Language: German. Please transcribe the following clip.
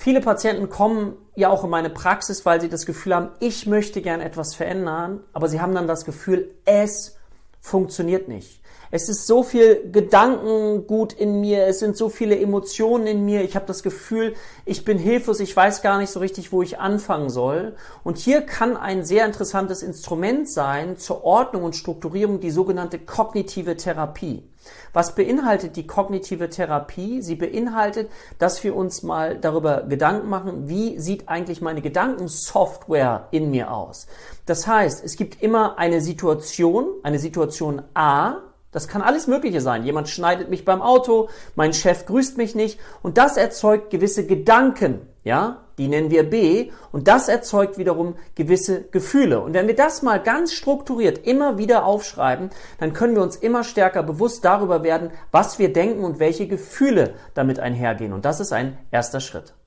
Viele Patienten kommen ja auch in meine Praxis, weil sie das Gefühl haben, ich möchte gern etwas verändern, aber sie haben dann das Gefühl, es funktioniert nicht. Es ist so viel Gedankengut in mir, es sind so viele Emotionen in mir, ich habe das Gefühl, ich bin hilflos, ich weiß gar nicht so richtig, wo ich anfangen soll. Und hier kann ein sehr interessantes Instrument sein zur Ordnung und Strukturierung die sogenannte kognitive Therapie. Was beinhaltet die kognitive Therapie? Sie beinhaltet, dass wir uns mal darüber Gedanken machen, wie sieht eigentlich meine Gedankensoftware in mir aus? Das heißt, es gibt immer eine Situation A. Das kann alles Mögliche sein. Jemand schneidet mich beim Auto, mein Chef grüßt mich nicht und das erzeugt gewisse Gedanken, ja, die nennen wir B und das erzeugt wiederum gewisse Gefühle. Und wenn wir das mal ganz strukturiert immer wieder aufschreiben, dann können wir uns immer stärker bewusst darüber werden, was wir denken und welche Gefühle damit einhergehen. Und das ist ein erster Schritt.